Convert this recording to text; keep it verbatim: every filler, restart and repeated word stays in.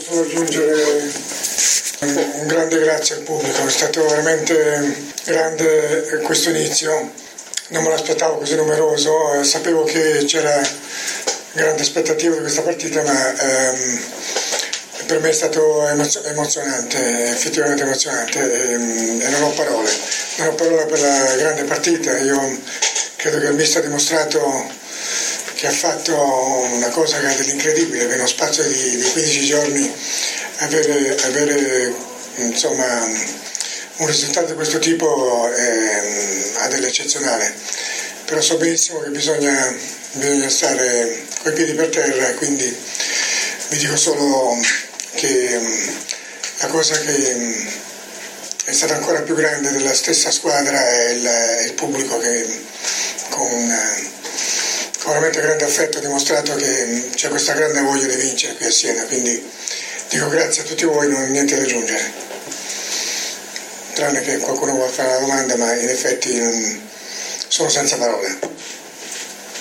solo aggiungere un grande grazie al pubblico, è stato veramente grande questo inizio, non me l'aspettavo così numeroso, sapevo che c'era grande aspettativa di questa partita, ma ehm, per me è stato emozio- emozionante, effettivamente emozionante e, e non ho parole, non ho parole per la grande partita. Io credo che il mister ha dimostrato che ha fatto una cosa che è dell'incredibile, che in uno spazio di, di quindici giorni avere, avere insomma, un risultato di questo tipo è, ha dell'eccezionale, però so benissimo che bisogna, bisogna stare coi piedi per terra, quindi vi dico solo che la cosa che è stata ancora più grande della stessa squadra è il, è il pubblico che con con veramente grande affetto ha dimostrato che c'è questa grande voglia di vincere qui a Siena, quindi dico grazie a tutti voi, non ho niente da aggiungere, tranne che qualcuno vuole fare una domanda, ma in effetti non, sono senza parole.